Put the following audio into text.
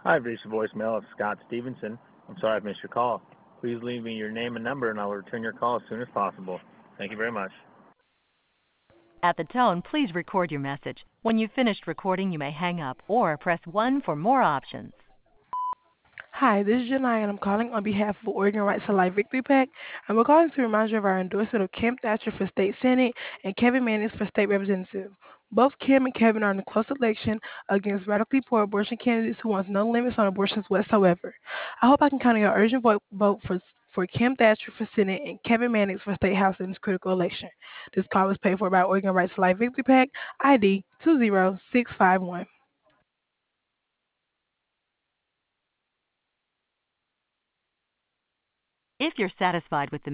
I've reached the voicemail of Scott Stevenson. I'm sorry I've missed your call. Please leave me your name and number, and I'll return your call as soon as possible. Thank you very much. At the tone, please record your message. When you've finished recording, you may hang up or press 1 for more options. Hi, this is Janai, and I'm calling on behalf of Oregon Rights to Life Victory PAC, and we're calling to remind you of our endorsement of Kim Thatcher for State Senate and Kevin Mannix for State Representative. Both Kim and Kevin are in a close election against radically poor abortion candidates who want no limits on abortions whatsoever. I hope I can count on your urgent vote for Kim Thatcher for Senate and Kevin Mannix for State House in this critical election. This call was paid for by Oregon Rights to Life Victory PAC, ID 20651. If you're satisfied with the